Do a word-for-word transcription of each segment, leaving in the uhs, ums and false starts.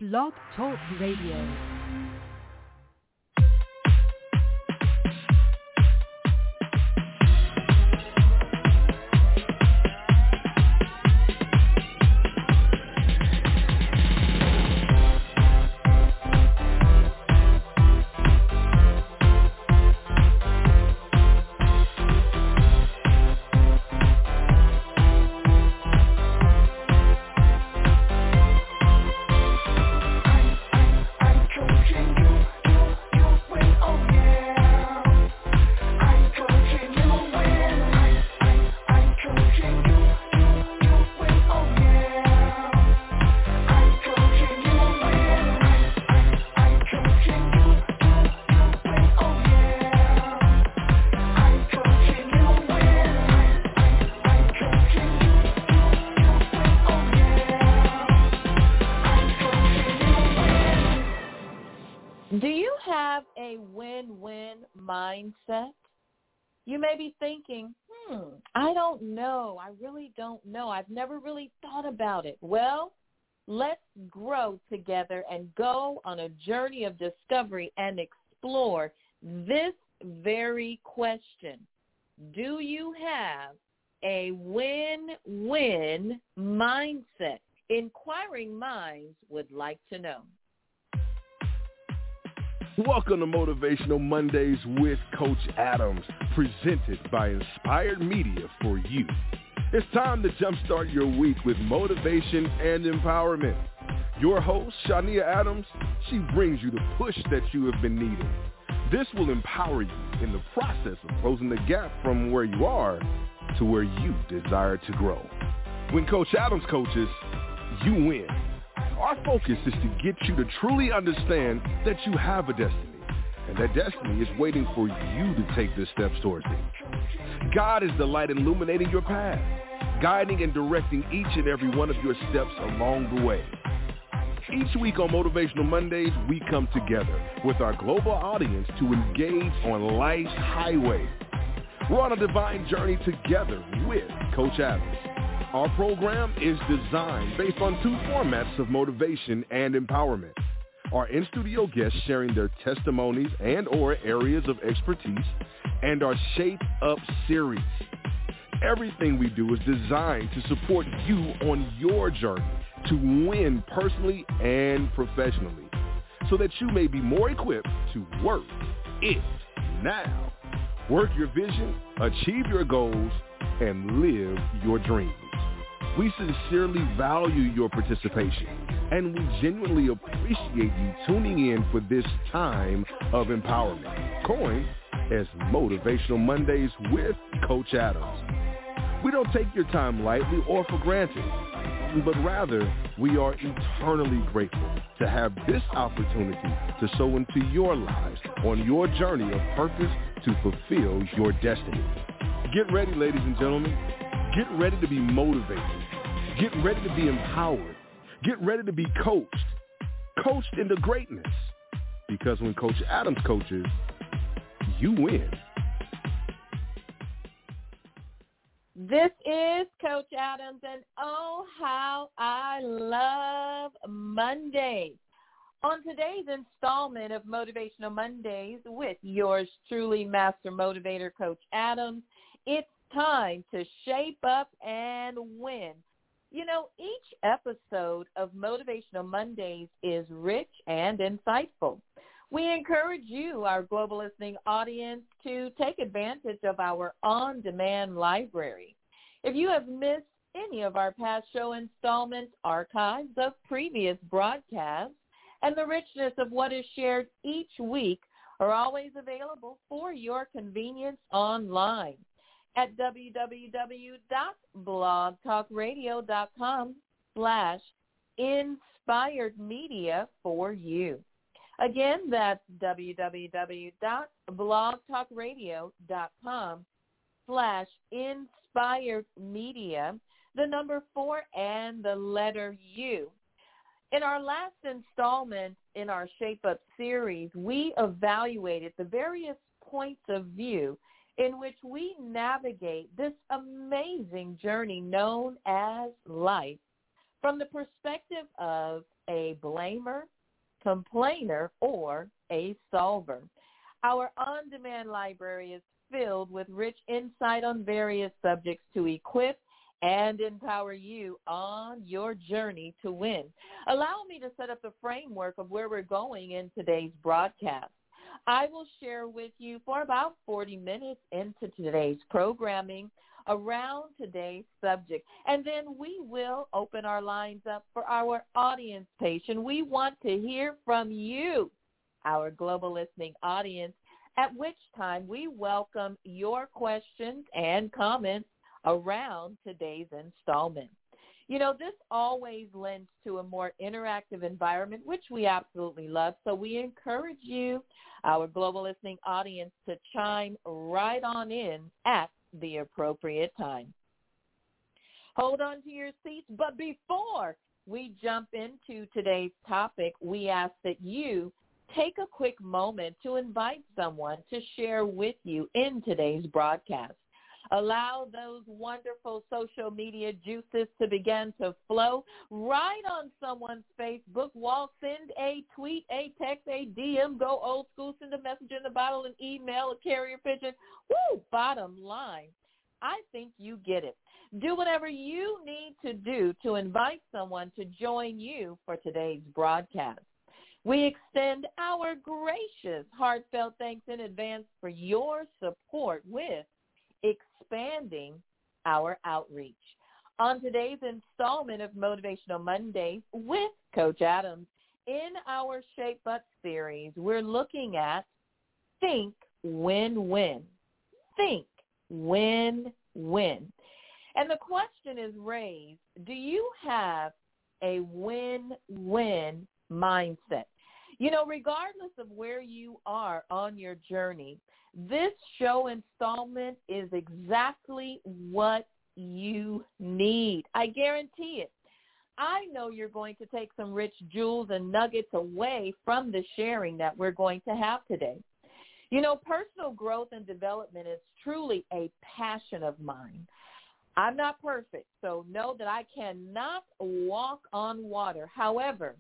Blog Talk Radio. Mindset. You may be thinking, hmm, I don't know. I really don't know. I've never really thought about it. Well, let's grow together and go on a journey of discovery and explore this very question. Do you have a win-win mindset? Inquiring minds would like to know. Welcome to Motivational Mondays with Coach Adams, presented by Inspired Media for you. It's time to jumpstart your week with motivation and empowerment. Your host, Shania Adams, she brings you the push that you have been needing. This will empower you in the process of closing the gap from where you are to where you desire to grow. When Coach Adams coaches, you win. Our focus is to get you to truly understand that you have a destiny, and that destiny is waiting for you to take the steps towards it. God is the light illuminating your path, guiding and directing each and every one of your steps along the way. Each week on Motivational Mondays, we come together with our global audience to engage on life's highway. We're on a divine journey together with Coach Adams. Our program is designed based on two formats of motivation and empowerment. Our in-studio guests sharing their testimonies and or areas of expertise, and our Shape Up series. Everything we do is designed to support you on your journey to win personally and professionally, so that you may be more equipped to work it now. Work your vision, achieve your goals, and live your dreams. We sincerely value your participation, and we genuinely appreciate you tuning in for this time of empowerment, coined as Motivational Mondays with Coach Adams. We don't take your time lightly or for granted, but rather we are eternally grateful to have this opportunity to sow into your lives on your journey of purpose to fulfill your destiny. Get ready, ladies and gentlemen. Get ready to be motivated. Get ready to be empowered. Get ready to be coached. Coached into greatness. Because when Coach Adams coaches, you win. This is Coach Adams, and oh, how I love Mondays. On today's installment of Motivational Mondays with yours truly, Master Motivator Coach Adams, it's time to shape up and win. You know, each episode of Motivational Mondays is rich and insightful. We encourage you, our global listening audience, to take advantage of our on-demand library. If you have missed any of our past show installments, archives of previous broadcasts, and the richness of what is shared each week are always available for your convenience online at www.blogtalkradio.com slash inspired media for you. Again, that's www.blogtalkradio.com slash inspired media, the number four and the letter U. In our last installment in our Shape Up series, we evaluated the various points of view in which we navigate this amazing journey known as life from the perspective of a blamer, complainer, or a solver. Our on-demand library is filled with rich insight on various subjects to equip and empower you on your journey to win. Allow me to set up the framework of where we're going in today's broadcast. I will share with you for about forty minutes into today's programming around today's subject, and then we will open our lines up for our audience patient. We want to hear from you, our global listening audience, at which time we welcome your questions and comments around today's installment. You know, this always lends to a more interactive environment, which we absolutely love. So we encourage you, our global listening audience, to chime right on in at the appropriate time. Hold on to your seats, but before we jump into today's topic, we ask that you take a quick moment to invite someone to share with you in today's broadcast. Allow those wonderful social media juices to begin to flow right on someone's Facebook wall. Send a tweet, a text, a D M, go old school, send a message in the bottle, an email, a carrier pigeon. Woo! Bottom line, I think you get it. Do whatever you need to do to invite someone to join you for today's broadcast. We extend our gracious, heartfelt thanks in advance for your support with expanding our outreach. On today's installment of Motivational Mondays with Coach Adams, in our Shape Up series, we're looking at Think Win-Win. Think Win-Win. And the question is raised, do you have a win-win mindset? You know, regardless of where you are on your journey, this show installment is exactly what you need. I guarantee it. I know you're going to take some rich jewels and nuggets away from the sharing that we're going to have today. You know, personal growth and development is truly a passion of mine. I'm not perfect, so know that I cannot walk on water. However,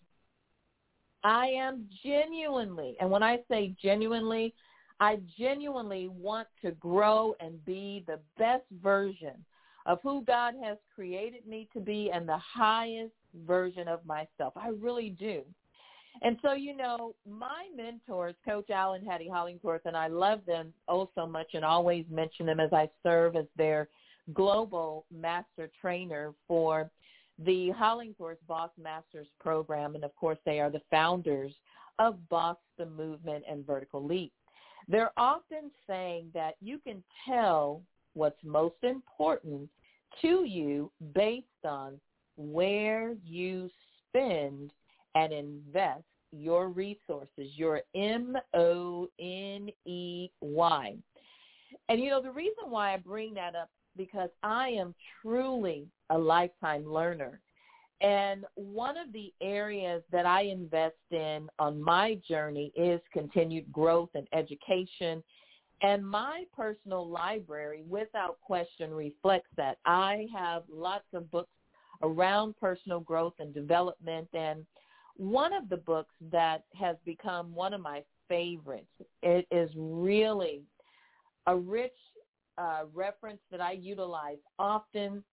I am genuinely, and when I say genuinely, I genuinely want to grow and be the best version of who God has created me to be and the highest version of myself. I really do. And so, you know, my mentors, Coach Alan Hattie Hollingsworth, and I love them oh so much and always mention them as I serve as their global master trainer for the Hollingsworth Boss Masters program. And, of course, they are the founders of Boss the Movement and Vertical Leap. They're often saying that you can tell what's most important to you based on where you spend and invest your resources, your M O N E Y. And, you know, the reason why I bring that up because I am truly a lifetime learner. And one of the areas that I invest in on my journey is continued growth and education. And my personal library, without question, reflects that. I have lots of books around personal growth and development. And one of the books that has become one of my favorites, it is really a rich uh, reference that I utilize often.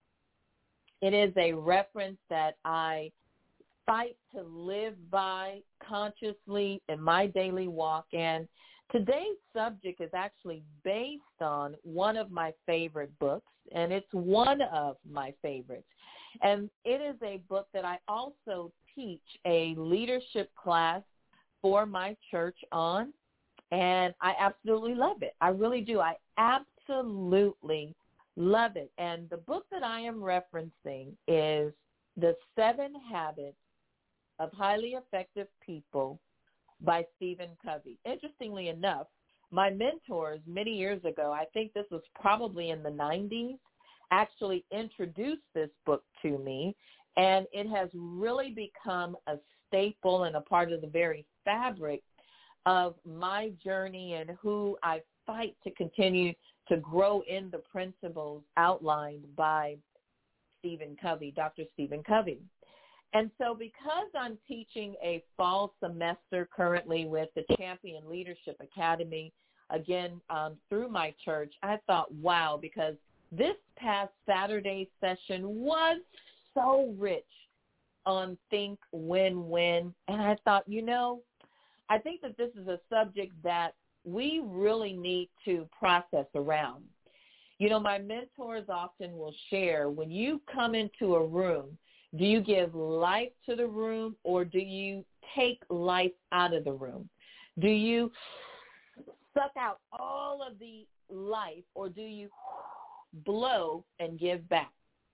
It is a reference that I fight to live by consciously in my daily walk. And today's subject is actually based on one of my favorite books, and it's one of my favorites. And it is a book that I also teach a leadership class for my church on, and I absolutely love it. I really do. I absolutely love it. And the book that I am referencing is The Seven Habits of Highly Effective People by Stephen Covey. Interestingly enough, my mentors many years ago, I think this was probably in the nineties, actually introduced this book to me, and it has really become a staple and a part of the very fabric of my journey and who I fight to continue to grow in the principles outlined by Stephen Covey, Doctor Stephen Covey. And so because I'm teaching a fall semester currently with the Champion Leadership Academy, again, um, through my church, I thought, wow, because this past Saturday session was so rich on Think Win-Win. And I thought, you know, I think that this is a subject that we really need to process around. You know, my mentors often will share, when you come into a room, do you give life to the room or do you take life out of the room? Do you suck out all of the life or do you blow and give back?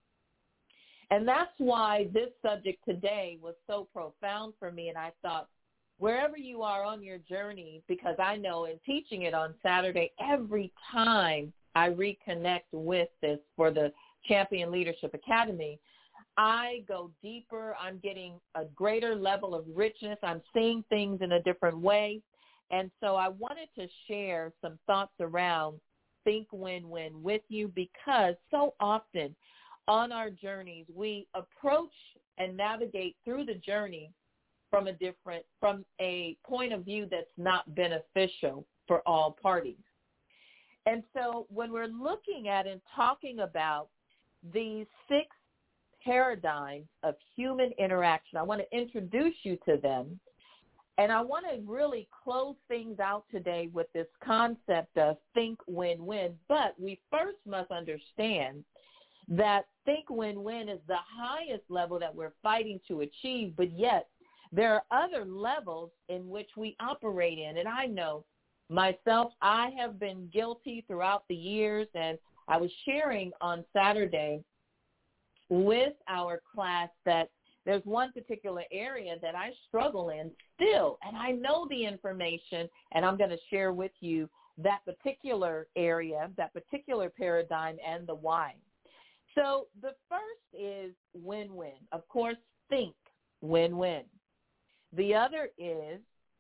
And that's why this subject today was so profound for me. And I thought, wherever you are on your journey, because I know in teaching it on Saturday, every time I reconnect with this for the Champion Leadership Academy, I go deeper. I'm getting a greater level of richness. I'm seeing things in a different way. And so I wanted to share some thoughts around Think Win-Win with you, because so often on our journeys, we approach and navigate through the journey from a different, from a point of view that's not beneficial for all parties. And so when we're looking at and talking about these six paradigms of human interaction, I want to introduce you to them. And I want to really close things out today with this concept of Think Win-Win. But we first must understand that Think Win-Win is the highest level that we're fighting to achieve, but yet there are other levels in which we operate in. And I know myself, I have been guilty throughout the years, and I was sharing on Saturday with our class that there's one particular area that I struggle in still, and I know the information, and I'm going to share with you that particular area, that particular paradigm, and the why. So the first is win-win. Of course, think win-win. The other is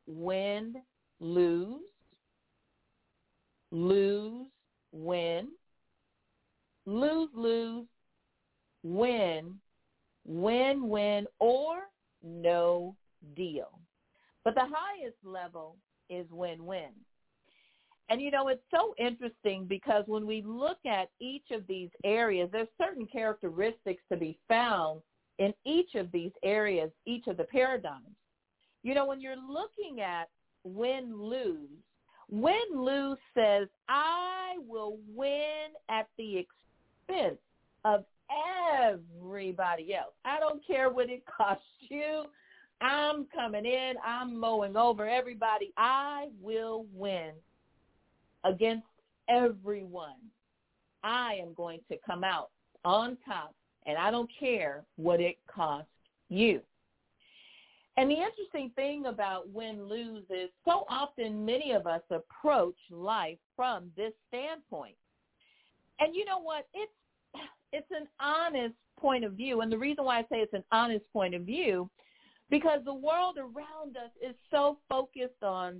win-lose, lose-win, lose-lose, win, win-win, or no deal. But the highest level is win-win. And, you know, it's so interesting because when we look at each of these areas, there's certain characteristics to be found in each of these areas, each of the paradigms. You know, when you're looking at win-lose, win-lose says, I will win at the expense of everybody else. I don't care what it costs you. I'm coming in. I'm mowing over everybody. I will win against everyone. I am going to come out on top, and I don't care what it costs you. And the interesting thing about win-lose is so often many of us approach life from this standpoint. And you know what? It's it's an honest point of view. And the reason why I say it's an honest point of view, because the world around us is so focused on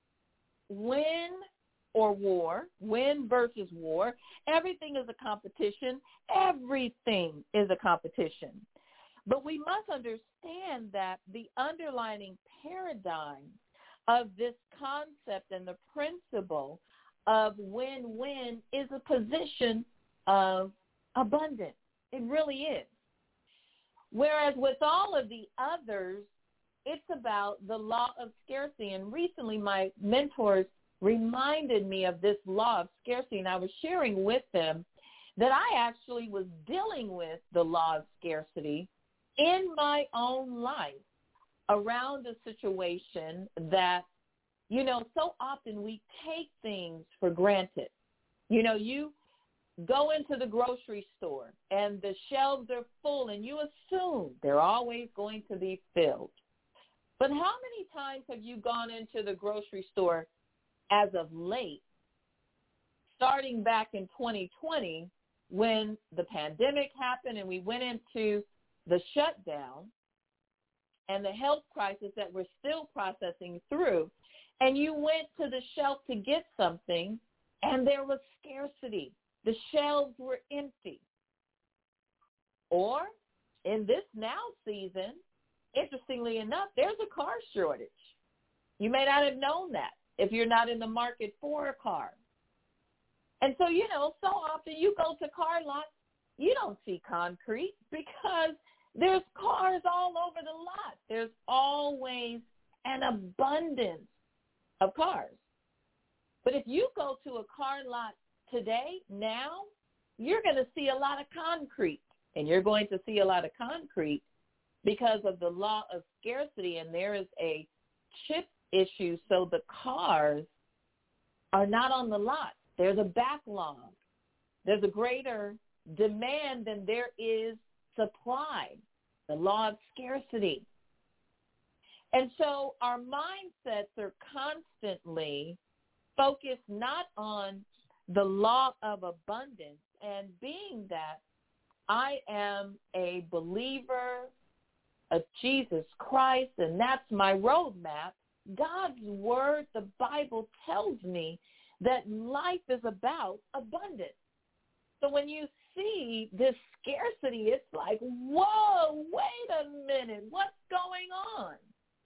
win or war, win versus war. Everything is a competition. Everything is a competition. But we must understand that the underlying paradigm of this concept and the principle of win-win is a position of abundance. It really is. Whereas with all of the others, it's about the law of scarcity. And recently my mentors reminded me of this law of scarcity, and I was sharing with them that I actually was dealing with the law of scarcity in my own life around a situation that, you know, so often we take things for granted. You know, you go into the grocery store and the shelves are full and you assume they're always going to be filled. But how many times have you gone into the grocery store as of late, starting back in twenty twenty when the pandemic happened and we went into the shutdown and the health crisis that we're still processing through, and you went to the shelf to get something and there was scarcity. The shelves were empty. Or in this now season, interestingly enough, there's a car shortage. You may not have known that if you're not in the market for a car. And so, you know, so often you go to car lots, you don't see concrete because there's cars all over the lot. There's always an abundance of cars. But if you go to a car lot today, now, you're going to see a lot of concrete. And you're going to see a lot of concrete because of the law of scarcity, and there is a chip issue, so the cars are not on the lot. There's a backlog. There's a greater demand than there is supply, the law of scarcity. And so our mindsets are constantly focused not on the law of abundance, and being that I am a believer of Jesus Christ, and that's my roadmap, God's word, the Bible, tells me that life is about abundance. So when you see this scarcity, it's like, whoa, wait a minute, what's going on?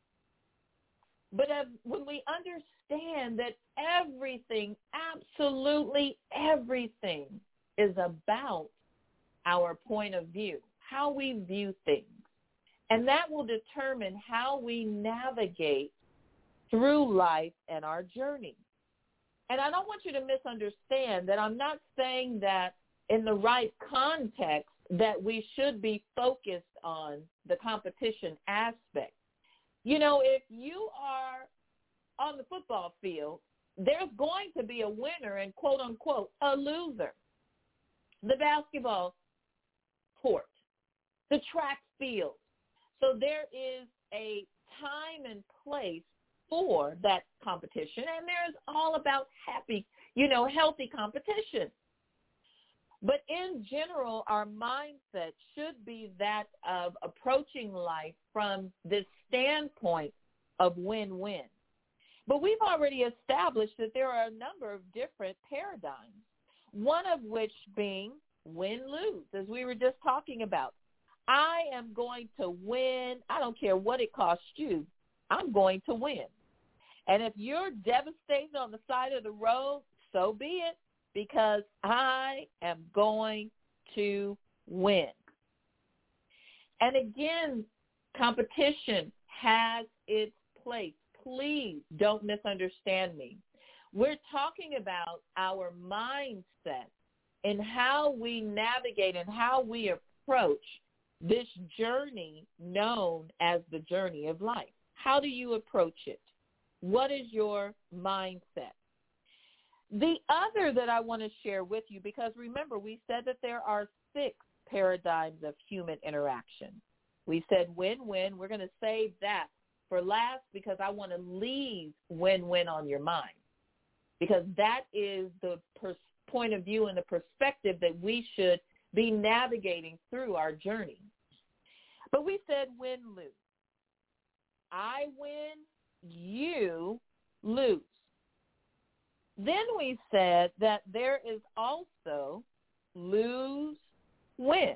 But uh, when we understand that everything, absolutely everything, is about our point of view, how we view things, and that will determine how we navigate through life and our journey. And I don't want you to misunderstand that I'm not saying that in the right context that we should be focused on the competition aspect. You know, if you are on the football field, there's going to be a winner and, quote, unquote, a loser. The basketball court, the track field. So there is a time and place for that competition, and there's all about happy, you know, healthy competition. But in general, our mindset should be that of approaching life from this standpoint of win-win. But we've already established that there are a number of different paradigms, one of which being win-lose, as we were just talking about. I am going to win. I don't care what it costs you. I'm going to win. And if you're devastated on the side of the road, so be it, because I am going to win. And again, competition has its place. Please don't misunderstand me. We're talking about our mindset and how we navigate and how we approach this journey known as the journey of life. How do you approach it? What is your mindset? The other that I want to share with you, because remember, we said that there are six paradigms of human interaction. We said win-win. We're going to save that for last because I want to leave win-win on your mind, because that is the pers- point of view and the perspective that we should be navigating through our journey. But we said win-lose. I win, you lose. Then we said that there is also lose-win.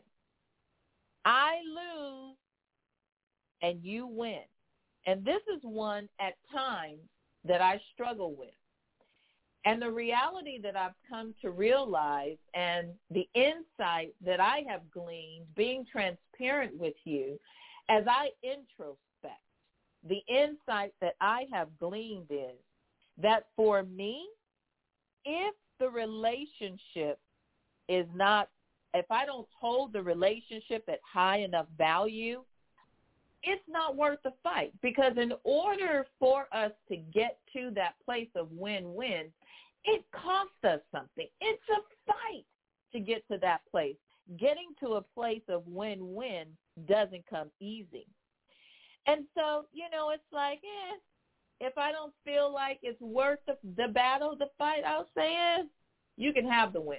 I lose and you win. And this is one at times that I struggle with. And the reality that I've come to realize and the insight that I have gleaned, being transparent with you, as I introspect, the insight that I have gleaned is that for me, if the relationship is not, if I don't hold the relationship at high enough value, it's not worth the fight. Because in order for us to get to that place of win-win, it costs us something. It's a fight to get to that place. Getting to a place of win-win doesn't come easy. And so, you know, it's like, eh, if I don't feel like it's worth the, the battle, the fight, I'll say, eh, you can have the win.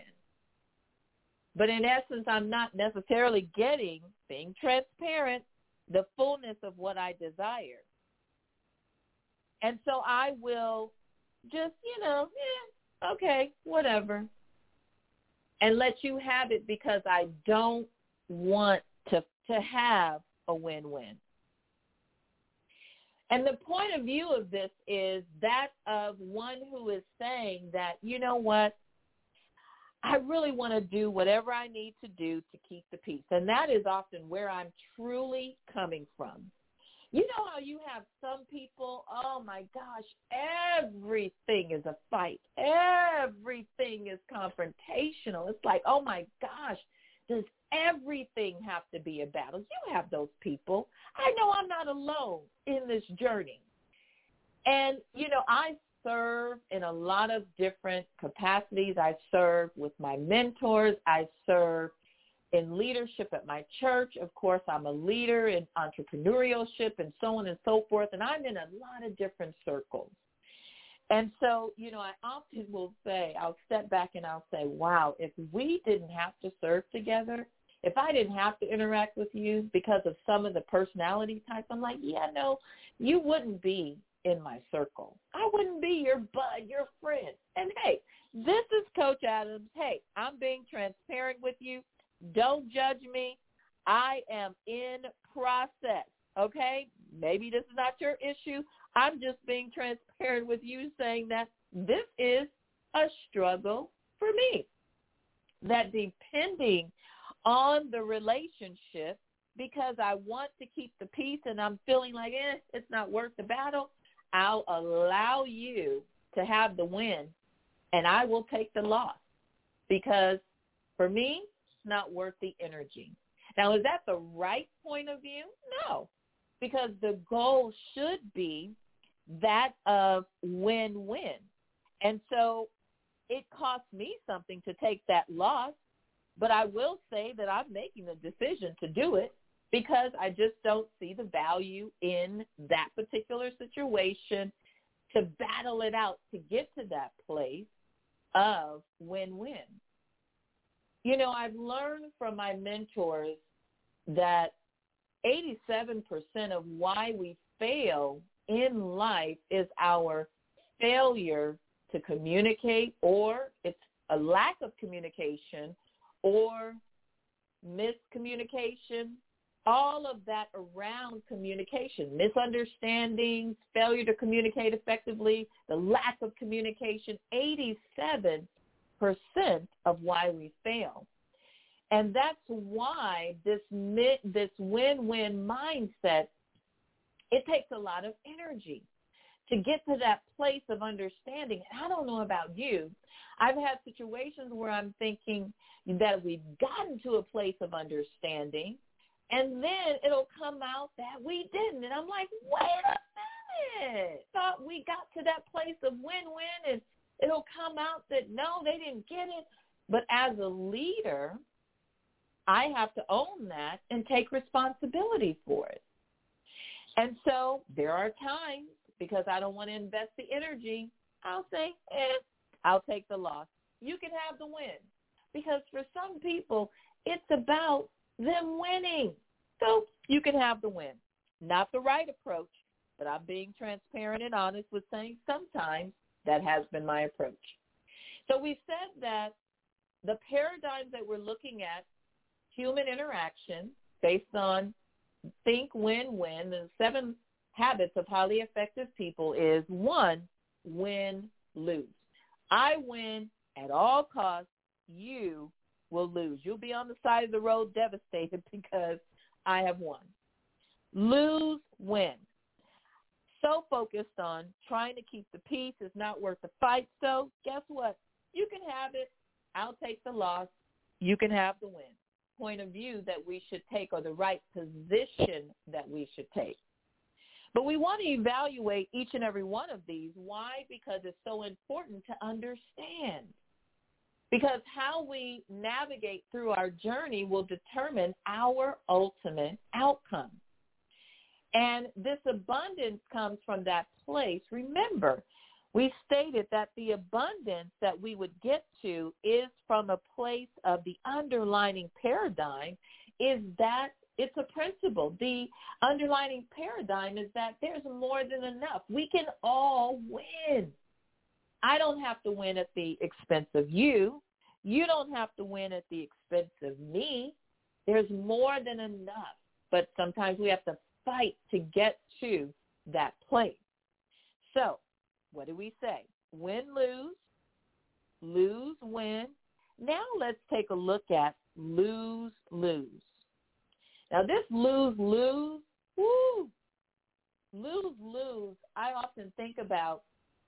But in essence, I'm not necessarily getting, being transparent, the fullness of what I desire. And so I will just, you know, eh, okay, whatever, and let you have it because I don't want to to have a win-win. And the point of view of this is that of one who is saying that, you know what, I really want to do whatever I need to do to keep the peace. And that is often where I'm truly coming from. You know how you have some people, oh, my gosh, everything is a fight. Everything is confrontational. It's like, oh, my gosh, does everything have to be a battle? You have those people. I know I'm not alone in this journey. And, you know, I serve in a lot of different capacities. I serve with my mentors. I serve in leadership at my church. Of course, I'm a leader in entrepreneurship and so on and so forth. And I'm in a lot of different circles. And so, you know, I often will say, I'll step back and I'll say, wow, if we didn't have to serve together, if I didn't have to interact with you because of some of the personality types, I'm like, yeah, no, you wouldn't be in my circle. I wouldn't be your bud, your friend. And, hey, this is Coach Adams. Hey, I'm being transparent with you. Don't judge me. I am in process, okay? Maybe this is not your issue. I'm just being transparent with you, saying that this is a struggle for me. That depending on the relationship, because I want to keep the peace and I'm feeling like, eh, it's not worth the battle, I'll allow you to have the win and I will take the loss because for me, it's not worth the energy. Now, is that the right point of view? No, because the goal should be that of win-win. And so it costs me something to take that loss, but I will say that I'm making the decision to do it because I just don't see the value in that particular situation to battle it out to get to that place of win-win. You know, I've learned from my mentors that eighty-seven percent of why we fail in life is our failure to communicate, or it's a lack of communication or miscommunication, all of that around communication, misunderstandings, failure to communicate effectively, the lack of communication, eighty-seven percent of why we fail. And that's why this this win-win mindset, it takes a lot of energy to get to that place of understanding. I don't know about you. I've had situations where I'm thinking that we've gotten to a place of understanding, and then it'll come out that we didn't. And I'm like, wait a minute. Thought we got to that place of win-win, and it'll come out that, no, they didn't get it. But as a leader, I have to own that and take responsibility for it. And so there are times, because I don't want to invest the energy, I'll say, eh, I'll take the loss. You can have the win. Because for some people, it's about them winning. So you can have the win. Not the right approach, but I'm being transparent and honest with saying sometimes that has been my approach. So we said that the paradigms that we're looking at, human interaction based on think, win, win, the seven habits of highly effective people is one, win, lose. I win at all costs. You will lose. You'll be on the side of the road devastated because I have won. Lose, win. So focused on trying to keep the peace is not worth the fight. So guess what? You can have it. I'll take the loss. You can have the win. Point of view that we should take, or the right position that we should take. But we want to evaluate each and every one of these. Why? Because it's so important to understand. Because how we navigate through our journey will determine our ultimate outcome. And this abundance comes from that place. Remember, we stated that the abundance that we would get to is from a place of the underlying paradigm is that it's a principle. The underlying paradigm is that there's more than enough. We can all win. I don't have to win at the expense of you. You don't have to win at the expense of me. There's more than enough, but sometimes we have to fight to get to that place. So what do we say? Win, lose, lose, win. Now let's take a look at lose, lose. Now this lose, lose, woo, lose, lose, I often think about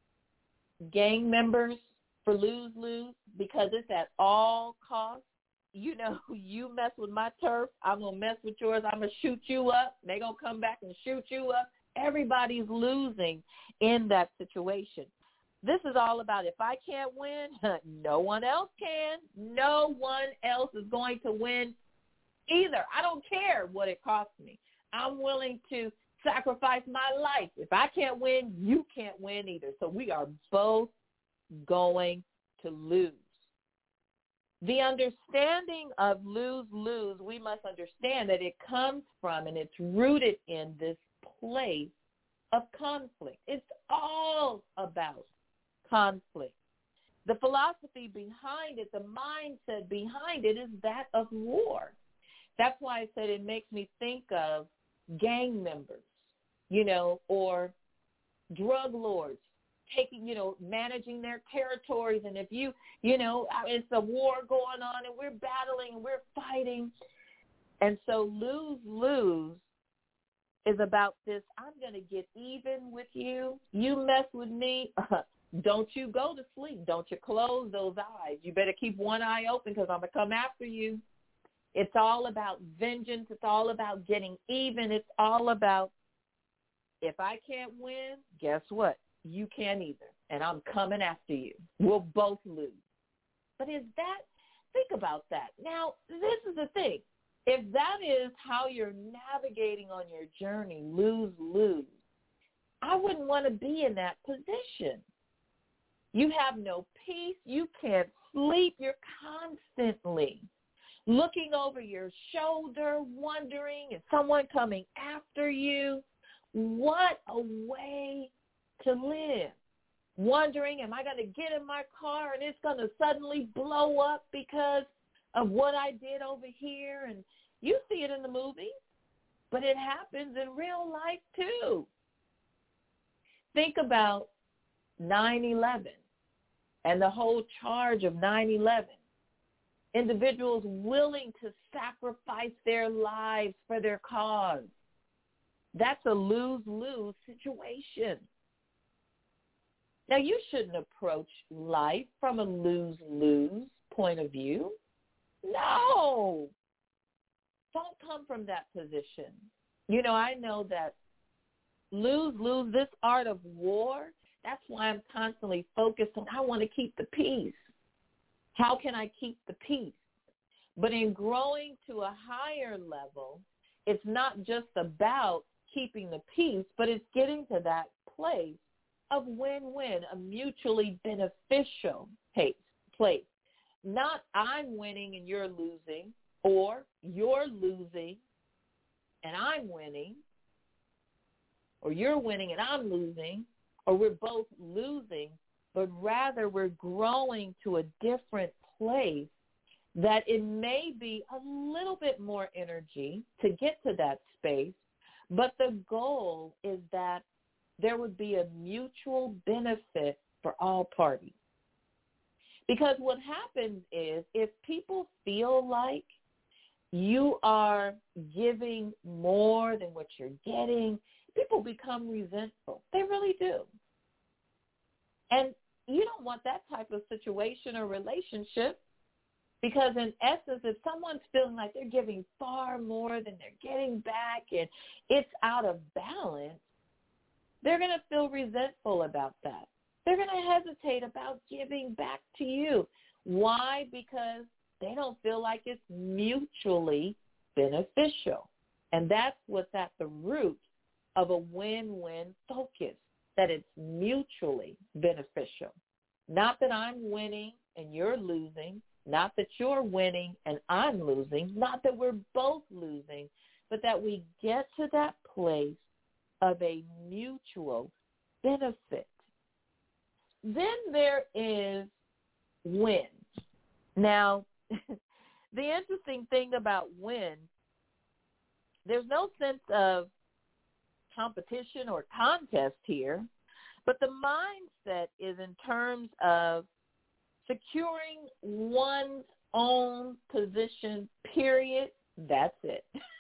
gang members for lose, lose because it's at all costs. You know, you mess with my turf, I'm going to mess with yours. I'm going to shoot you up. They're going to come back and shoot you up. Everybody's losing in that situation. This is all about if I can't win, no one else can. No one else is going to win either. I don't care what it costs me. I'm willing to sacrifice my life. If I can't win, you can't win either. So we are both going to lose. The understanding of lose-lose, we must understand that it comes from and it's rooted in this place of conflict. It's all about conflict. The philosophy behind it, the mindset behind it is that of war. That's why I said it makes me think of gang members, you know, or drug lords taking, you know, managing their territories. And if you, you know, it's a war going on and we're battling and we're fighting. And so lose-lose is about this, I'm going to get even with you. You mess with me. Don't you go to sleep. Don't you close those eyes. You better keep one eye open because I'm going to come after you. It's all about vengeance. It's all about getting even. It's all about if I can't win, guess what? You can't either. And I'm coming after you. We'll both lose. But is that, think about that. Now, this is the thing. If that is how you're navigating on your journey, lose, lose, I wouldn't want to be in that position. You have no peace. You can't sleep. You're constantly looking over your shoulder, wondering, is someone coming after you? What a way to live. Wondering, am I going to get in my car and it's going to suddenly blow up because of what I did over here? And you see it in the movies, but it happens in real life too. Think about nine eleven and the whole charge of nine eleven. Individuals willing to sacrifice their lives for their cause. That's a lose-lose situation. Now, you shouldn't approach life from a lose-lose point of view. No. Don't come from that position. You know, I know that lose-lose, this art of war, that's why I'm constantly focused on I want to keep the peace. How can I keep the peace? But in growing to a higher level, it's not just about keeping the peace, but it's getting to that place of win-win, a mutually beneficial place. Not I'm winning and you're losing, or you're losing and I'm winning, or you're winning and I'm losing, or we're both losing, but rather we're growing to a different place that it may be a little bit more energy to get to that space, but the goal is that there would be a mutual benefit for all parties. Because what happens is if people feel like you are giving more than what you're getting, people become resentful. They really do. And you don't want that type of situation or relationship because in essence, if someone's feeling like they're giving far more than they're getting back and it's out of balance, they're going to feel resentful about that. They're going to hesitate about giving back to you. Why? Because they don't feel like it's mutually beneficial. And that's what's at the root of a win-win focus, that it's mutually beneficial. Not that I'm winning and you're losing, not that you're winning and I'm losing, not that we're both losing, but that we get to that place of a mutual benefit. Then there is win. Now, the interesting thing about win, there's no sense of competition or contest here, but the mindset is in terms of securing one's own position, period. That's it.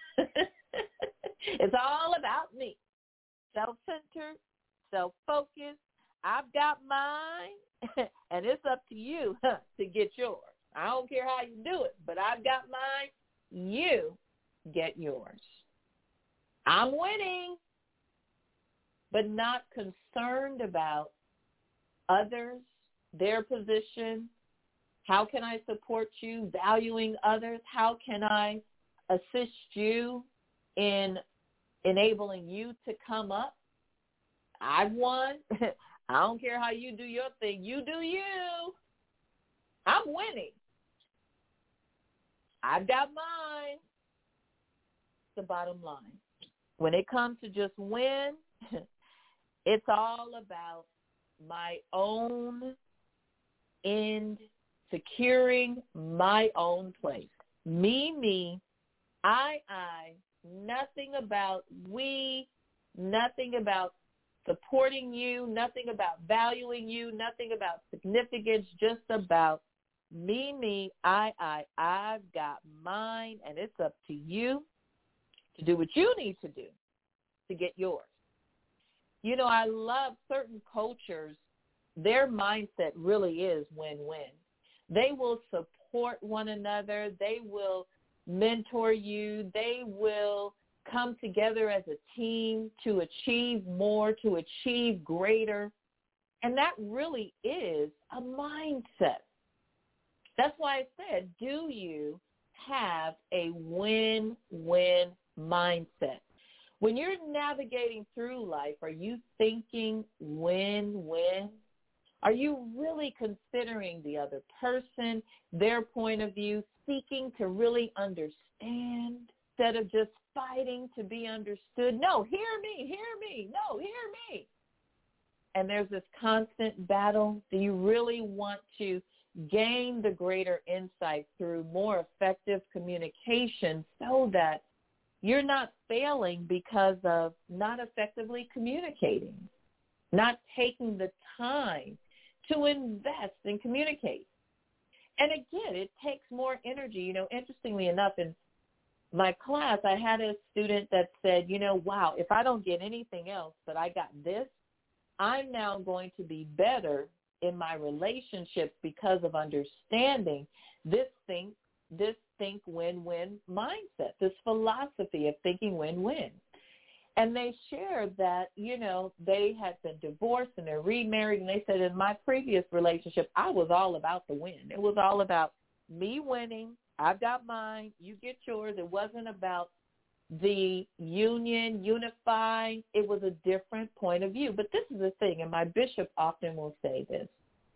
It's all about me. Self-centered, self-focused. I've got mine, and it's up to you huh, to get yours. I don't care how you do it, but I've got mine. You get yours. I'm winning, but not concerned about others, their position. How can I support you? Valuing others. How can I assist you in enabling you to come up? I've won. I don't care how you do your thing. You do you. I'm winning. I've got mine. The bottom line. When it comes to just win, it's all about my own end, securing my own place. Me, me, I, I, nothing about we, nothing about supporting you, nothing about valuing you, nothing about significance, just about me, me, I, I, I've got mine, and it's up to you to do what you need to do to get yours. You know, I love certain cultures, their mindset really is win-win. They will support one another. They will mentor you. They will come together as a team to achieve more, to achieve greater. And that really is a mindset. That's why I said, do you have a win-win mindset? When you're navigating through life, are you thinking win-win? Are you really considering the other person, their point of view, seeking to really understand instead of just fighting to be understood? No, hear me, hear me, no, hear me. And there's this constant battle. Do you really want to gain the greater insight through more effective communication so that you're not failing because of not effectively communicating, not taking the time to invest and communicate? And again, it takes more energy. You know, interestingly enough, in my class, I had a student that said, you know, wow, if I don't get anything else, but I got this, I'm now going to be better in my relationships because of understanding this thing, this think win-win mindset, this philosophy of thinking win-win. And they shared that, you know, they had been divorced and they're remarried. And they said, in my previous relationship, I was all about the win. It was all about me winning. I've got mine. You get yours. It wasn't about the union, unifying. It was a different point of view. But this is the thing, and my bishop often will say this.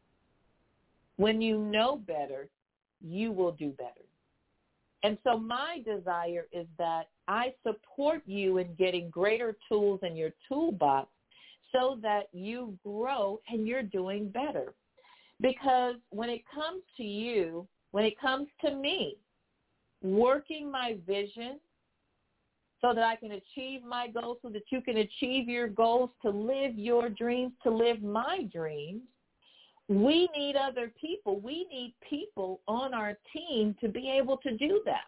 When you know better, you will do better. And so my desire is that I support you in getting greater tools in your toolbox so that you grow and you're doing better. Because when it comes to you, when it comes to me, working my vision so that I can achieve my goals, so that you can achieve your goals, to live your dreams, to live my dreams, we need other people. We need people on our team to be able to do that.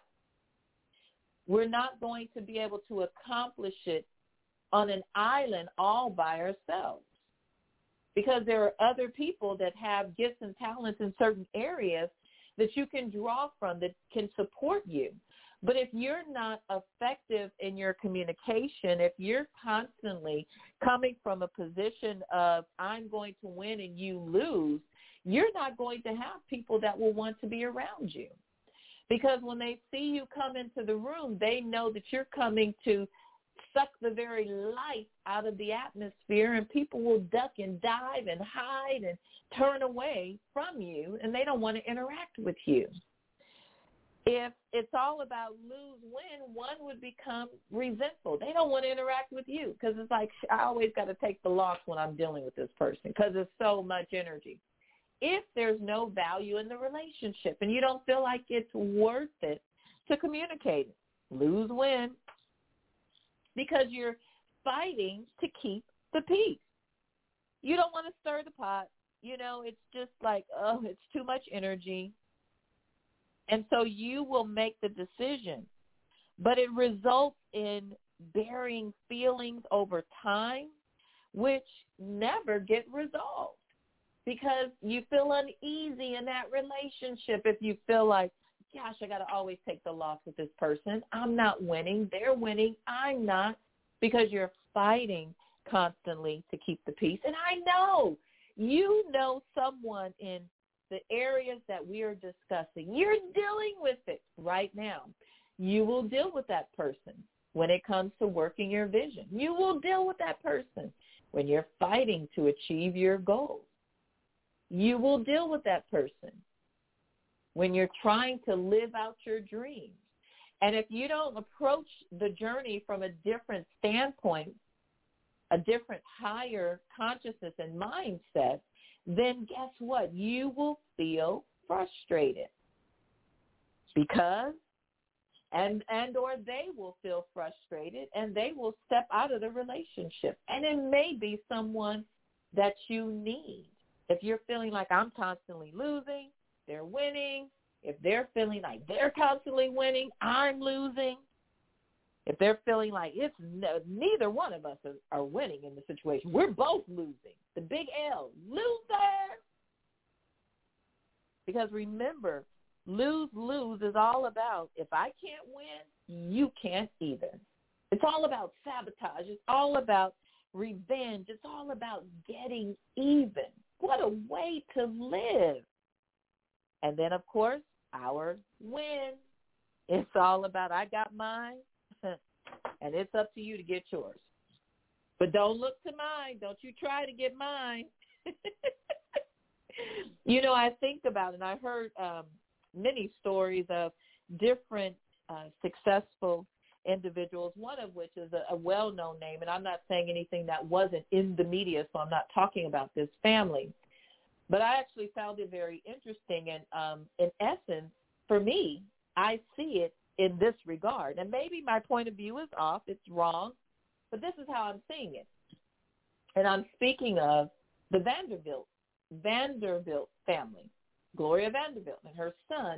We're not going to be able to accomplish it on an island all by ourselves, because there are other people that have gifts and talents in certain areas that you can draw from that can support you. But if you're not effective in your communication, if you're constantly coming from a position of I'm going to win and you lose, you're not going to have people that will want to be around you. Because when they see you come into the room, they know that you're coming to suck the very life out of the atmosphere, and people will duck and dive and hide and turn away from you, and they don't want to interact with you. If it's all about lose-win, one would become resentful. They don't want to interact with you because it's like, I always got to take the loss when I'm dealing with this person because it's so much energy. if there's no value in the relationship and you don't feel like it's worth it to communicate it. Lose, win, because you're fighting to keep the peace. You don't want to stir the pot. You know, it's just like, oh, it's too much energy. And so you will make the decision. But it results in bearing feelings over time, which never get resolved because you feel uneasy in that relationship. If you feel like, gosh, I got to always take the loss with this person. I'm not winning. They're winning. I'm not, because you're fighting constantly to keep the peace. And I know, you know someone in the areas that we are discussing. You're dealing with it right now. You will deal with that person when it comes to working your vision. You will deal with that person when you're fighting to achieve your goals. You will deal with that person when you're trying to live out your dreams. And if you don't approach the journey from a different standpoint, a different higher consciousness and mindset, then guess what? You will feel frustrated because, and, and or they will feel frustrated and they will step out of the relationship. And it may be someone that you need. If you're feeling like I'm constantly losing, they're winning. If they're feeling like they're constantly winning, I'm losing. If they're feeling like it's no, neither one of us are, are winning in the situation, we're both losing. The big L, loser. Because remember, lose-lose is all about, if I can't win, you can't either. It's all about sabotage. It's all about revenge. It's all about getting even. What a way to live. And then, of course, our win. It's all about, I got mine, and it's up to you to get yours. But don't look to mine. Don't you try to get mine. You know, I think about it, and I heard um, many stories of different uh, successful individuals, one of which is a, a well-known name, and I'm not saying anything that wasn't in the media, so I'm not talking about this family. But I actually found it very interesting, and um, in essence, for me, I see it in this regard. And maybe my point of view is off, it's wrong, but this is how I'm seeing it. And I'm speaking of the Vanderbilt, Vanderbilt family, Gloria Vanderbilt, and her son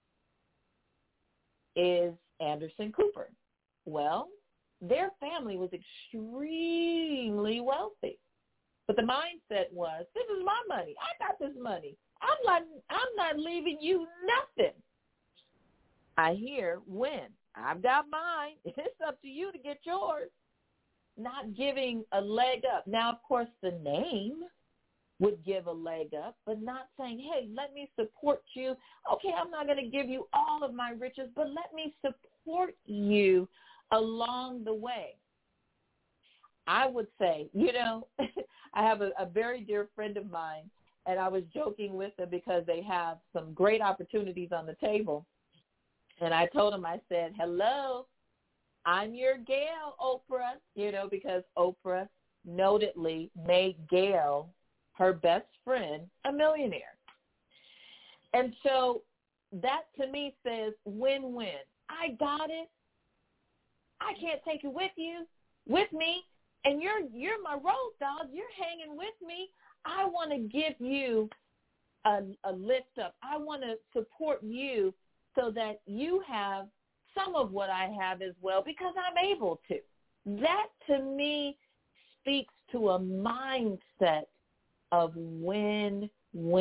is Anderson Cooper. Well, their family was extremely wealthy. But the mindset was, this is my money. I got this money. I'm not I'm not leaving you nothing. I hear when. I've got mine. It's up to you to get yours. Not giving a leg up. Now, of course, the name would give a leg up, but not saying, hey, let me support you. Okay, I'm not going to give you all of my riches, but let me support you along the way. I would say, you know, I have a, a very dear friend of mine, and I was joking with them because they have some great opportunities on the table. And I told him, I said, hello, I'm your Gail, Oprah, you know, because Oprah notedly made Gail, her best friend, a millionaire. And so that to me says win-win. I got it. I can't take it with you, with me. And you're you're my road dog. You're hanging with me. I want to give you a, a lift up. I want to support you so that you have some of what I have as well because I'm able to. That to me speaks to a mindset of win-win.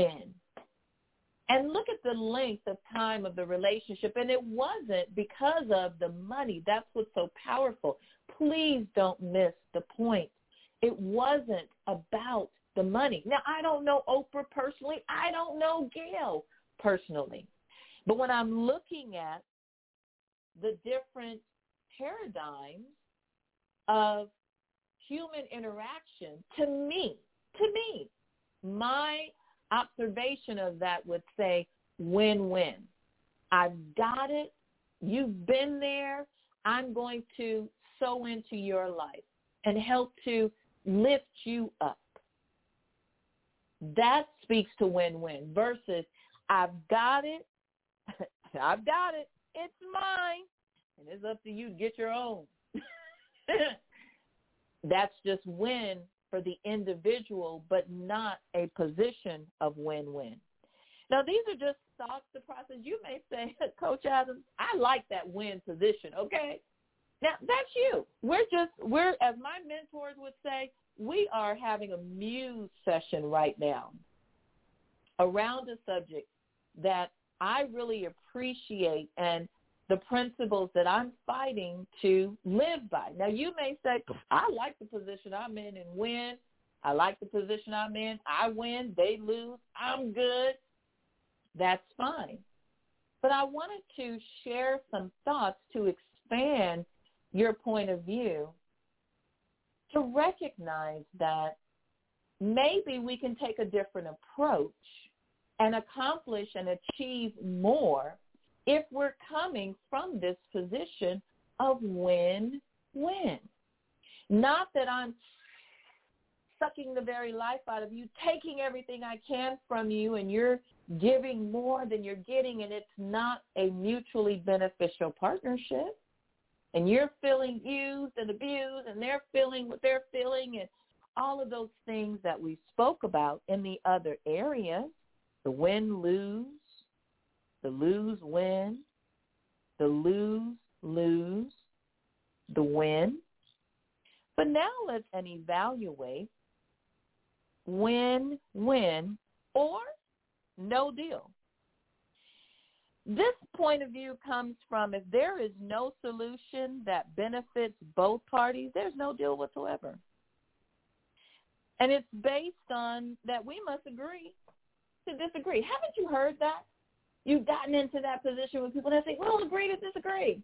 And look at the length of time of the relationship. And it wasn't because of the money. That's what's so powerful. Please don't miss the point. It wasn't about the money. Now, I don't know Oprah personally. I don't know Gail personally. But when I'm looking at the different paradigms of human interaction, to me, to me, my observation of that would say win-win. I've got it. You've been there. I'm going to sow into your life and help to lift you up. That speaks to win-win versus I've got it, I've got it, it's mine, and it's up to you to get your own. That's just win for the individual, but not a position of win-win. Now, these are just thoughts to process. You may say, Coach Adams, I like that win position, okay? Now, that's you. We're just, we're, as my mentors would say, we are having a muse session right now around a subject that I really appreciate and the principles that I'm fighting to live by. Now, you may say, I like the position I'm in and win. I like the position I'm in. I win. They lose. I'm good. That's fine. But I wanted to share some thoughts to expand your point of view to recognize that maybe we can take a different approach and accomplish and achieve more if we're coming from this position of win-win. Not that I'm sucking the very life out of you, taking everything I can from you, and you're giving more than you're getting, and it's not a mutually beneficial partnership. And you're feeling used and abused, and they're feeling what they're feeling, and all of those things that we spoke about in the other areas, the win-lose, the lose-win, the lose-lose, the win. But now let's evaluate win-win or no deal. This point of view comes from if there is no solution that benefits both parties, there's no deal whatsoever. And it's based on that we must agree to disagree. Haven't you heard that? You've gotten into that position with people that say, we'll agree to disagree.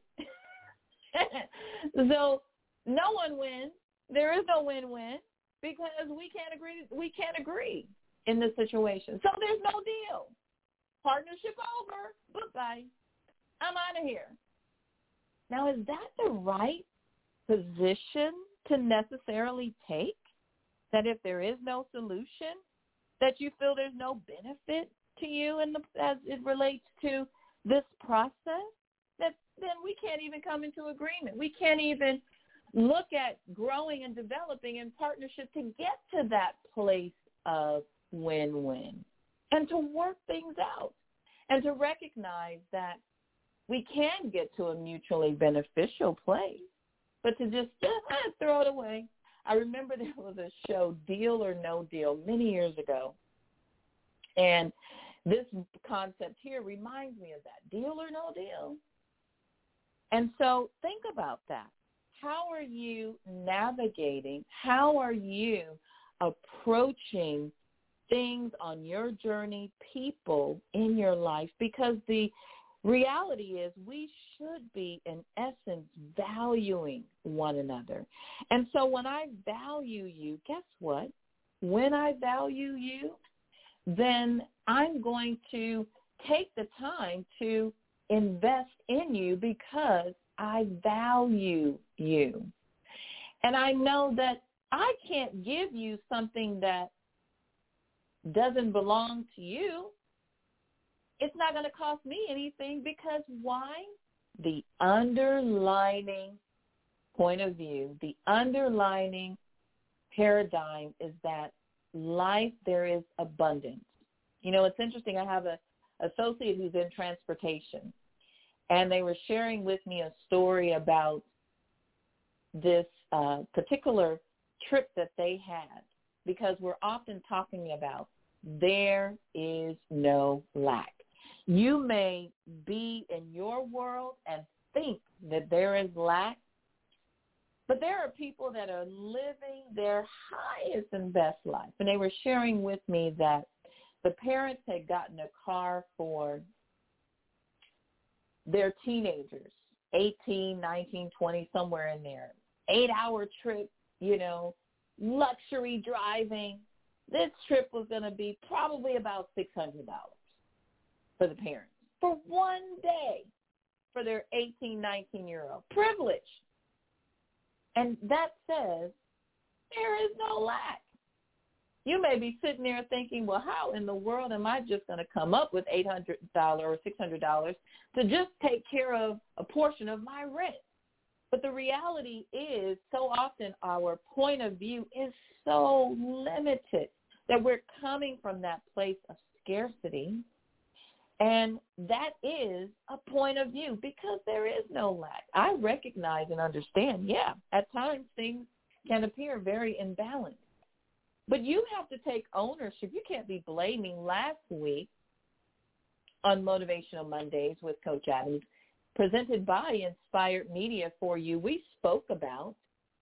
So no one wins. There is no win-win because we can't agree. We can't agree in this situation. So there's no deal. Partnership over. Goodbye. I'm out of here. Now, is that the right position to necessarily take? That if there is no solution, that you feel there's no benefit to you in the, as it relates to this process, that then we can't even come into agreement. We can't even look at growing and developing in partnership to get to that place of win-win and to work things out and to recognize that we can get to a mutually beneficial place, but to just uh, throw it away. I remember there was a show, Deal or No Deal, many years ago, and this concept here reminds me of that, deal or no deal. And so think about that. How are you navigating? How are you approaching things on your journey, people in your life? Because the reality is we should be, in essence, valuing one another. And so when I value you, guess what? When I value you, then I'm going to take the time to invest in you because I value you. And I know that I can't give you something that doesn't belong to you. It's not going to cost me anything because why? The underlining point of view, the underlining paradigm is that life, there is abundance. You know, it's interesting. I have a associate who's in transportation, and they were sharing with me a story about this uh, particular trip that they had, because we're often talking about there is no lack. You may be in your world and think that there is lack, but there are people that are living their highest and best life. And they were sharing with me that the parents had gotten a car for their teenagers, eighteen, nineteen, twenty, somewhere in there. Eight-hour trip, you know, luxury driving. This trip was going to be probably about six hundred dollars for the parents for one day for their eighteen, nineteen-year-old. Privilege. And that says there is no lack. You may be sitting there thinking, well, how in the world am I just going to come up with eight hundred dollars or six hundred dollars to just take care of a portion of my rent? But the reality is so often our point of view is so limited that we're coming from that place of scarcity. And that is a point of view because there is no lack. I recognize and understand, yeah, at times things can appear very imbalanced. But you have to take ownership. You can't be blaming. Last week on Motivational Mondays with Coach Adams, presented by Inspired Media for you, we spoke about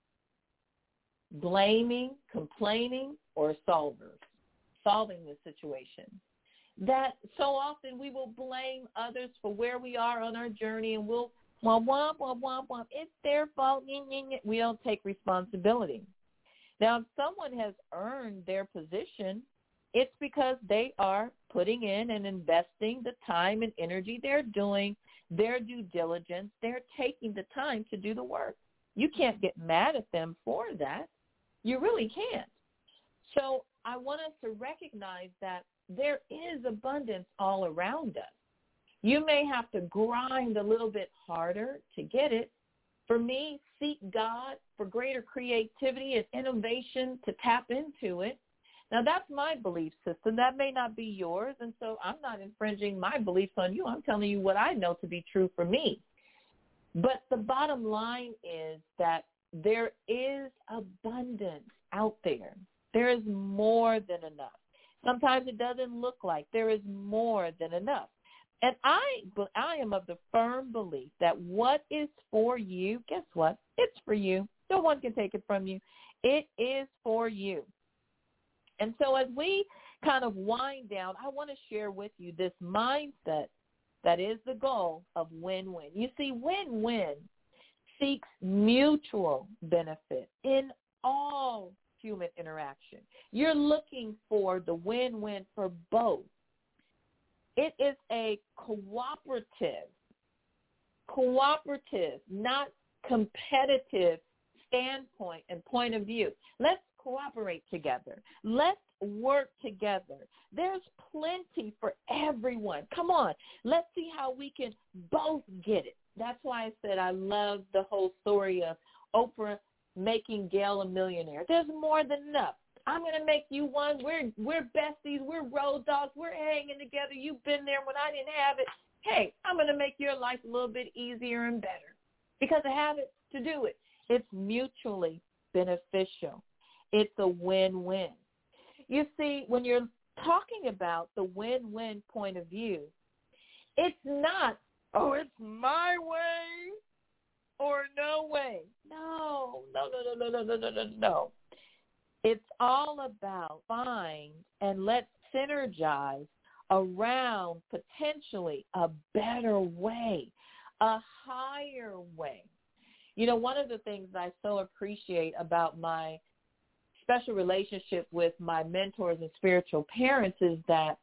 blaming, complaining, or solvers, solving the situation. That so often we will blame others for where we are on our journey, and we'll, womp, womp, womp, womp, womp, it's their fault. We don't take responsibility. Now, if someone has earned their position, it's because they are putting in and investing the time and energy. They're doing their due diligence. They're taking the time to do the work. You can't get mad at them for that. You really can't. So I want us to recognize that there is abundance all around us. You may have to grind a little bit harder to get it. For me, seek God for greater creativity and innovation to tap into it. Now, that's my belief system. That may not be yours, and so I'm not infringing my beliefs on you. I'm telling you what I know to be true for me. But the bottom line is that there is abundance out there. There is more than enough. Sometimes it doesn't look like there is more than enough. And I, I am of the firm belief that what is for you, guess what? It's for you. No one can take it from you. It is for you. And so as we kind of wind down, I want to share with you this mindset that is the goal of win-win. You see, win-win seeks mutual benefit in all human interaction. You're looking for the win-win for both. It is a cooperative, cooperative, not competitive standpoint and point of view. Let's cooperate together. Let's work together. There's plenty for everyone. Come on. Let's see how we can both get it. That's why I said I love the whole story of Oprah making Gail a millionaire. There's more than enough. I'm going to make you one. We're we're besties. We're road dogs. We're hanging together. You've been there when I didn't have it. Hey, I'm going to make your life a little bit easier and better because I have it to do it. It's mutually beneficial. It's a win-win. You see, when you're talking about the win-win point of view, it's not, oh, it's my way or no way. No, no, no, no, no, no, no, no, no. It's all about find and let's synergize around potentially a better way, a higher way. You know, one of the things I so appreciate about my special relationship with my mentors and spiritual parents is that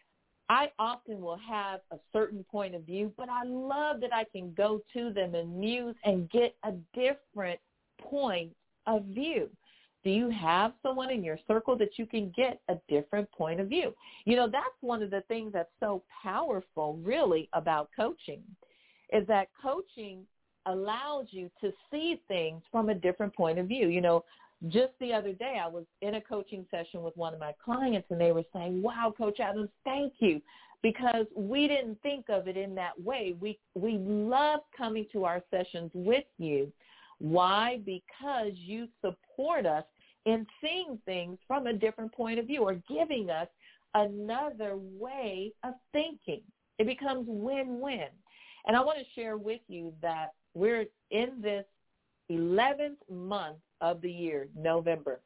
I often will have a certain point of view, but I love that I can go to them and muse and get a different point of view. Do you have someone in your circle that you can get a different point of view? You know, that's one of the things that's so powerful, really, about coaching, is that coaching allows you to see things from a different point of view. You know, just the other day, I was in a coaching session with one of my clients, and they were saying, wow, Coach Adams, thank you, because we didn't think of it in that way. We we love coming to our sessions with you. Why? Because you support us in seeing things from a different point of view or giving us another way of thinking. It becomes win-win. And I want to share with you that we're in this eleventh month of the year, November.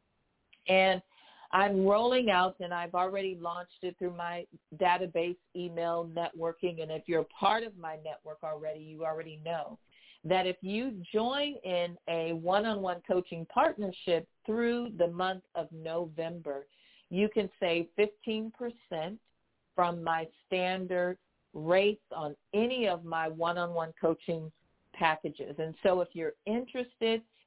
And I'm rolling out, and I've already launched it through my database email networking. And if you're a part of my network already, you already know that if you join in a one-on-one coaching partnership through the month of November, you can save fifteen percent from my standard rates on any of my one-on-one coaching packages. And so if you're interested,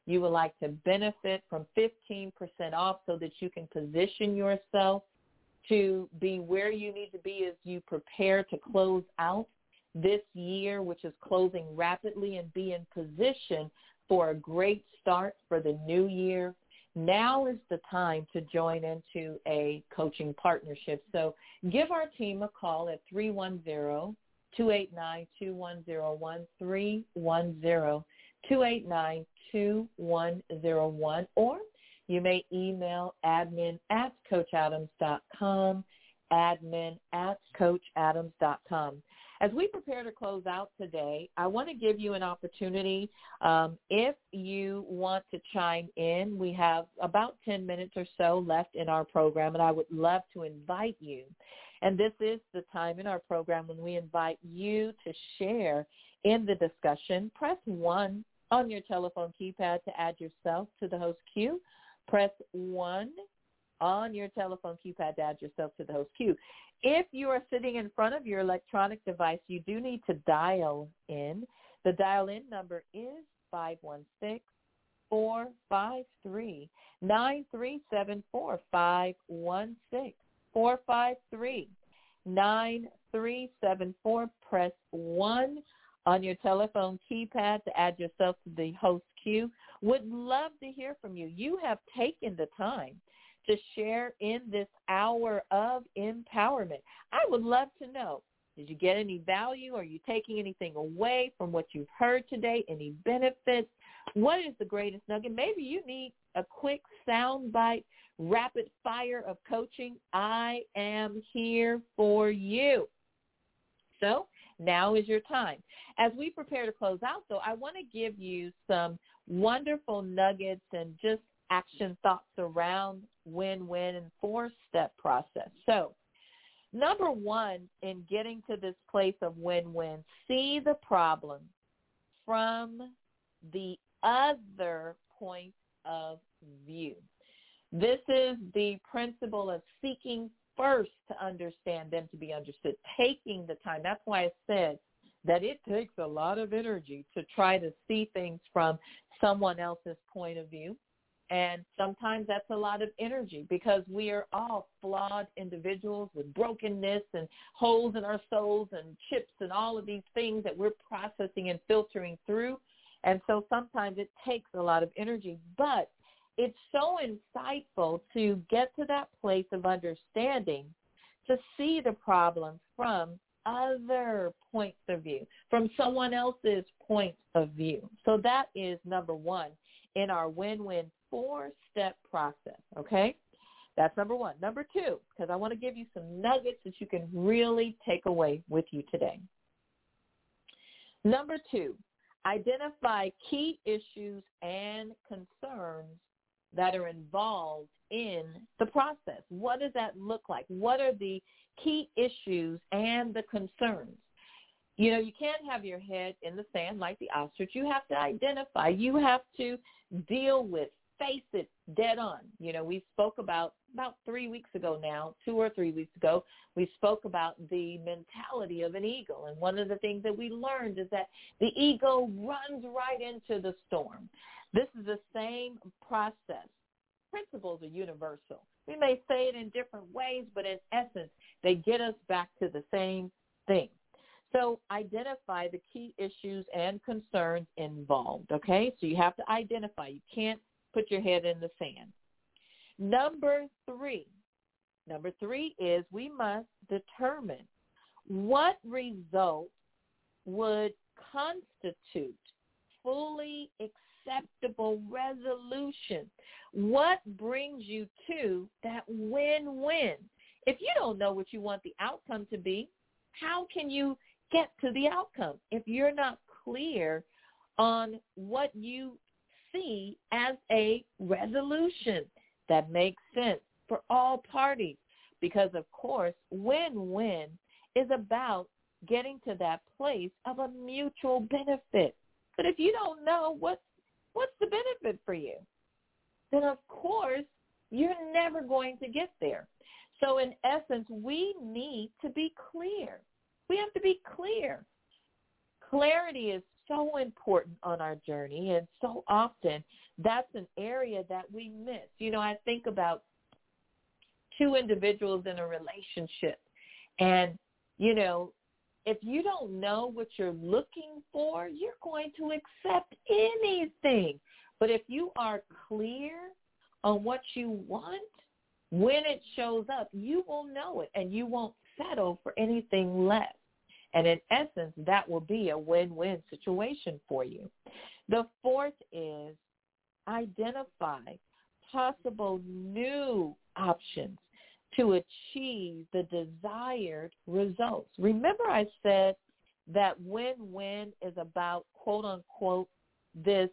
you would like to benefit from fifteen percent off so that you can position yourself to be where you need to be as you prepare to close out this year, which is closing rapidly, and be in position for a great start for the new year, now is the time to join into a coaching partnership. So give our team a call at three one zero, two eight nine, two one zero one, three one zero, two eight nine, two one zero one, or you may email admin at coach adams dot com, admin at coach adams dot com. As we prepare to close out today, I want to give you an opportunity. Um, if you want to chime in, we have about ten minutes or so left in our program, and I would love to invite you. And this is the time in our program when we invite you to share in the discussion. Press one on your telephone keypad to add yourself to the host queue. Press one on your telephone keypad to add yourself to the host queue. If you are sitting in front of your electronic device, you do need to dial in. The dial-in number is five one six, four five three, nine three seven four, five one six, four five three, nine three seven four. Press one on your telephone keypad to add yourself to the host queue. Would love to hear from you. You have taken the time to share in this hour of empowerment. I would love to know, did you get any value? Are you taking anything away from what you've heard today? Any benefits? What is the greatest nugget? Maybe you need a quick soundbite, rapid fire of coaching. I am here for you. So now is your time. As we prepare to close out, though, I want to give you some wonderful nuggets and just action thoughts around win-win and four-step process. So number one, in getting to this place of win-win, see the problem from the other point of view. This is the principle of seeking first to understand, then to be understood, taking the time. That's why I said that it takes a lot of energy to try to see things from someone else's point of view. And sometimes that's a lot of energy because we are all flawed individuals with brokenness and holes in our souls and chips and all of these things that we're processing and filtering through. And so sometimes it takes a lot of energy, but it's so insightful to get to that place of understanding, to see the problem from other points of view, from someone else's point of view. So that is number one in our win-win four-step process, okay? That's number one. Number two, because I want to give you some nuggets that you can really take away with you today. Number two, identify key issues and concerns that are involved in the process. What does that look like? What are the key issues and the concerns? You know, you can't have your head in the sand like the ostrich. You have to identify. You have to deal with, face it dead on. You know, we spoke about, about three weeks ago now, two or three weeks ago, we spoke about the mentality of an eagle. And one of the things that we learned is that the eagle runs right into the storm. This is the same process. Principles are universal. We may say it in different ways, but in essence, they get us back to the same thing. So identify the key issues and concerns involved, okay? So you have to identify. You can't put your head in the sand. Number three, number three is we must determine what result would constitute fully acceptable resolution. What brings you to that win-win? If you don't know what you want the outcome to be, how can you get to the outcome if you're not clear on what you see as a resolution that makes sense for all parties? Because, of course, win-win is about getting to that place of a mutual benefit. But if you don't know what, what's the benefit for you, then, of course, you're never going to get there. So, in essence, we need to be clear. We have to be clear. Clarity is so important on our journey, and so often that's an area that we miss. You know, I think about two individuals in a relationship, and, you know, if you don't know what you're looking for, you're going to accept anything. But if you are clear on what you want, when it shows up, you will know it, and you won't settle for anything less. And in essence, that will be a win-win situation for you. The fourth is identify possible new options to achieve the desired results. Remember I said that win-win is about, quote unquote, this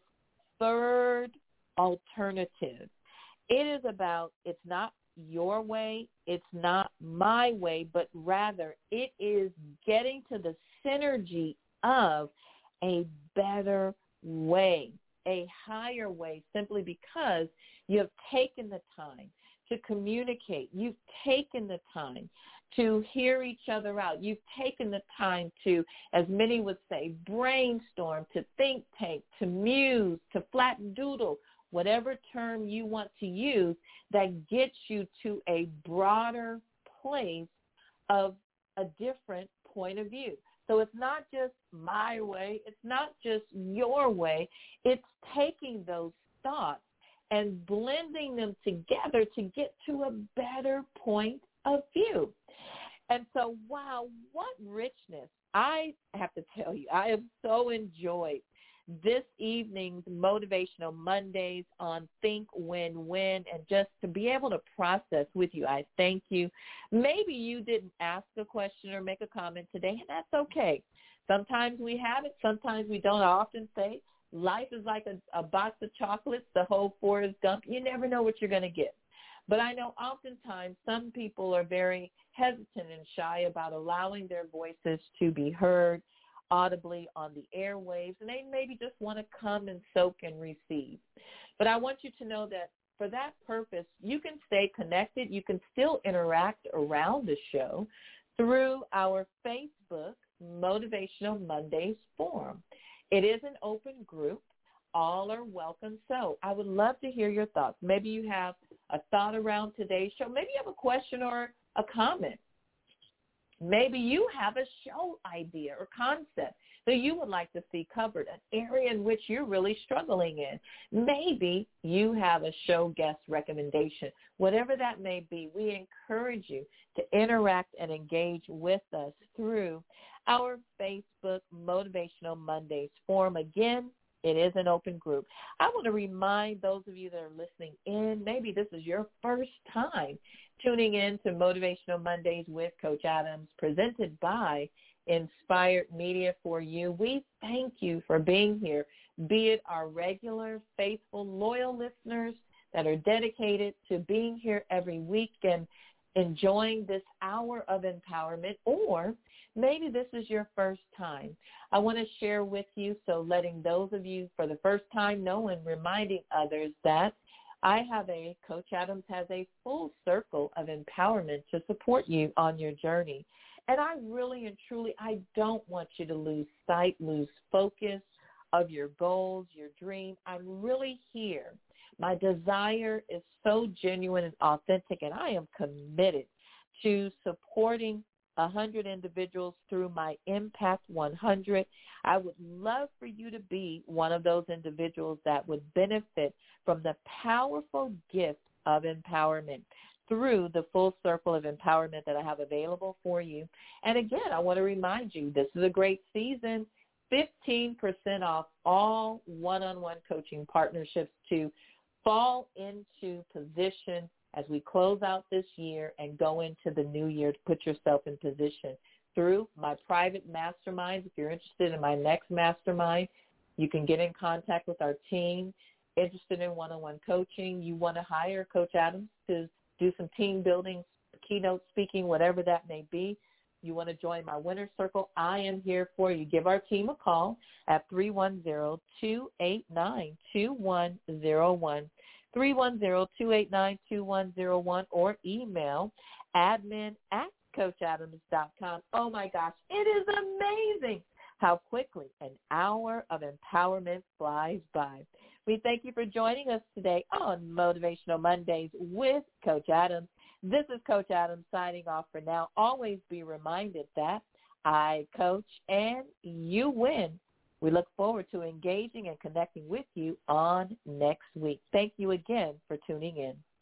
third alternative. It is about, it's not your way, it's not my way, but rather it is getting to the synergy of a better way, a higher way, simply because you have taken the time to communicate. You've taken the time to hear each other out. You've taken the time to, as many would say, brainstorm, to think tank, to muse, to flat doodle, whatever term you want to use that gets you to a broader place of a different point of view. So it's not just my way. It's not just your way. It's taking those thoughts and blending them together to get to a better point of view. And so, wow, what richness. I have to tell you, I have so enjoyed this evening's Motivational Mondays on Think Win Win, and just to be able to process with you. I thank you. Maybe you didn't ask a question or make a comment today, and that's okay. Sometimes we have it. Sometimes we don't. I often say life is like a, a box of chocolates. The whole Forrest Gump. You never know what you're going to get. But I know oftentimes some people are very hesitant and shy about allowing their voices to be heard audibly on the airwaves, and they maybe just want to come and soak and receive. But I want you to know that for that purpose, you can stay connected. You can still interact around the show through our Facebook Motivational Mondays forum. It is an open group. All are welcome. So I would love to hear your thoughts. Maybe you have a thought around today's show. Maybe you have a question or a comment. Maybe you have a show idea or concept that you would like to see covered, an area in which you're really struggling in. Maybe you have a show guest recommendation. Whatever that may be, we encourage you to interact and engage with us through our Facebook Motivational Mondays forum. Again, it is an open group. I want to remind those of you that are listening in, maybe this is your first time tuning in to Motivational Mondays with Coach Adams, presented by Inspired Media for you. We thank you for being here, be it our regular, faithful, loyal listeners that are dedicated to being here every week and enjoying this hour of empowerment, or maybe this is your first time. I want to share with you, so letting those of you for the first time know and reminding others that I have a, Coach Adams has a full circle of empowerment to support you on your journey. And I really and truly, I don't want you to lose sight, lose focus of your goals, your dream. I'm really here. My desire is so genuine and authentic, and I am committed to supporting one hundred individuals through my Impact one hundred. I would love for you to be one of those individuals that would benefit from the powerful gift of empowerment through the full circle of empowerment that I have available for you. And again, I want to remind you, this is a great season, fifteen percent off all one-on-one coaching partnerships to fall into position as we close out this year and go into the new year, to put yourself in position through my private masterminds. If you're interested in my next mastermind, you can get in contact with our team. Interested in one-on-one coaching, you want to hire Coach Adams to do some team building, keynote speaking, whatever that may be. You want to join my winner's circle, I am here for you. Give our team a call at three one zero, two eight nine, two one zero one. three one zero, two eight nine, two one zero one, or email admin at coach adams dot com. Oh, my gosh, it is amazing how quickly an hour of empowerment flies by. We thank you for joining us today on Motivational Mondays with Coach Adams. This is Coach Adams signing off for now. Always be reminded that I coach and you win. We look forward to engaging and connecting with you on next week. Thank you again for tuning in.